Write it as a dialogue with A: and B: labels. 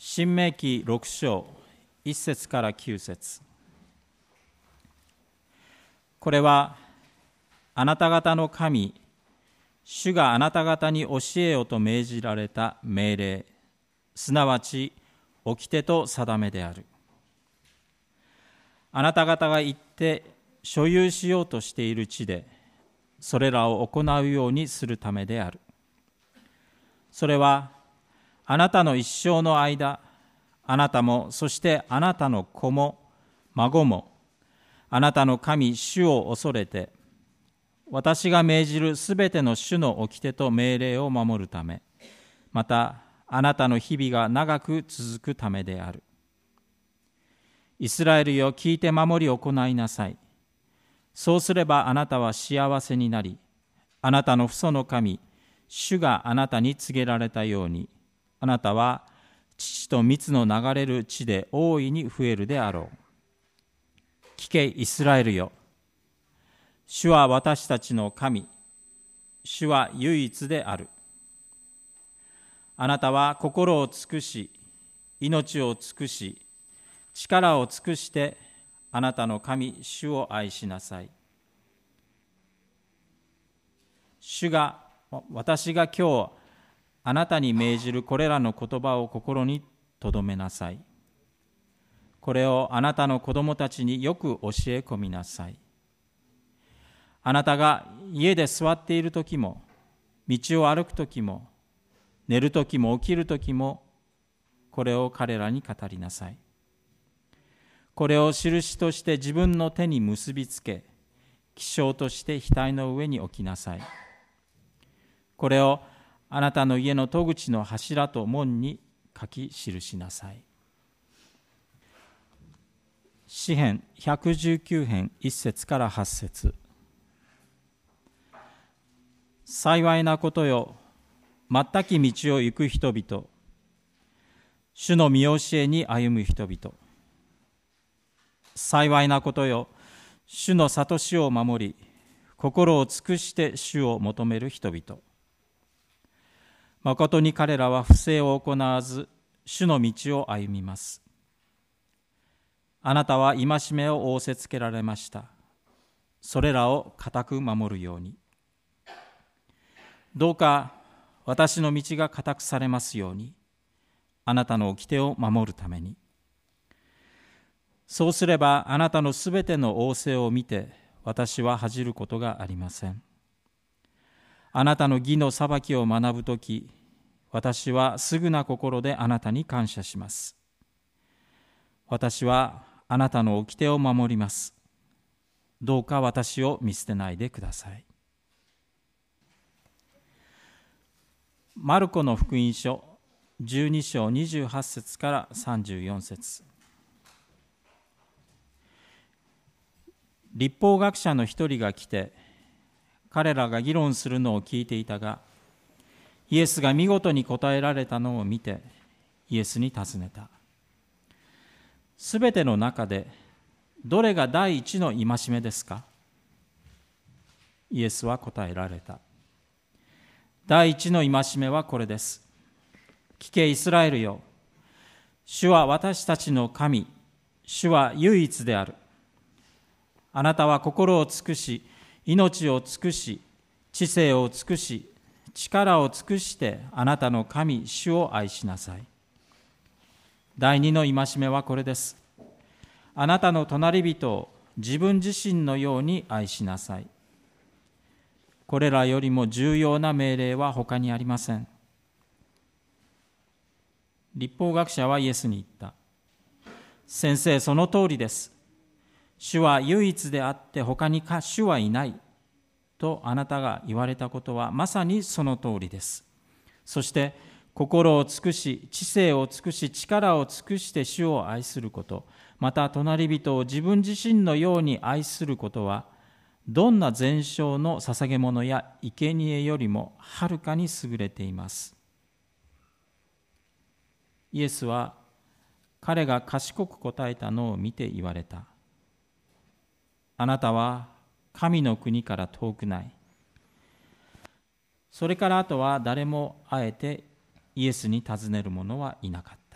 A: 申命記6章1節から9節。これはあなた方の神、主があなた方に教えよと命じられた命令、すなわち掟と定めである。あなた方が行って所有しようとしている地で、それらを行うようにするためである。それはあなたの一生の間、あなたも、そしてあなたの子も孫も、あなたの神主を恐れて、私が命じるすべての主の掟と命令を守るため、またあなたの日々が長く続くためである。イスラエルよ、聞いて守り行いなさい。そうすればあなたは幸せになり、あなたの父祖の神、主があなたに告げられたように、あなたは乳と蜜の流れる地で大いに増えるであろう。聞け、イスラエルよ。主は私たちの神。主は唯一である。あなたは心を尽くし、命を尽くし、力を尽くして、あなたの神、主を愛しなさい。私が今日、あなたに命じるこれらの言葉を心に留めなさい。これをあなたの子供たちによく教え込みなさい。あなたが家で座っている時も、道を歩く時も、寝る時も起きる時も、これを彼らに語りなさい。これを印として自分の手に結びつけ、記章として額の上に置きなさい。これをあなたの家の戸口の柱と門に書き記しなさい。詩編119編1節から8節。幸いなことよ、全き道を行く人々、主の見教えに歩む人々。幸いなことよ、主の諭しを守り、心を尽くして主を求める人々。まことに彼らは不正を行わず、主の道を歩みます。あなたは戒めを仰せつけられました。それらを固く守るように。どうか私の道が固くされますように、あなたの掟を守るために。そうすればあなたのすべての仰せを見て、私は恥じることがありません。あなたの義の裁きを学ぶとき、私はすぐな心であなたに感謝します。私はあなたの掟を守ります。どうか私を見捨てないでください。マルコの福音書12章28節から34節。律法学者の一人が来て、彼らが議論するのを聞いていたが、イエスが見事に答えられたのを見て、イエスに尋ねた。すべての中で、どれが第一の戒めですか？イエスは答えられた。第一の戒めはこれです。聞け、イスラエルよ。主は私たちの神、主は唯一である。あなたは心を尽くし、命を尽くし、知性を尽くし、力を尽くしてあなたの神、主を愛しなさい。第二の戒めはこれです。あなたの隣人を自分自身のように愛しなさい。これらよりも重要な命令は他にありません。律法学者はイエスに言った。先生、その通りです。主は唯一であって他に主はいないとあなたが言われたことはまさにその通りです。そして心を尽くし、知性を尽くし、力を尽くして主を愛すること、また隣人を自分自身のように愛することは、どんな全焼の捧げ物や生贄よりもはるかに優れています。イエスは彼が賢く答えたのを見て言われた。あなたは神の国から遠くない。それからあとは誰もあえてイエスに尋ねる者はいなかった。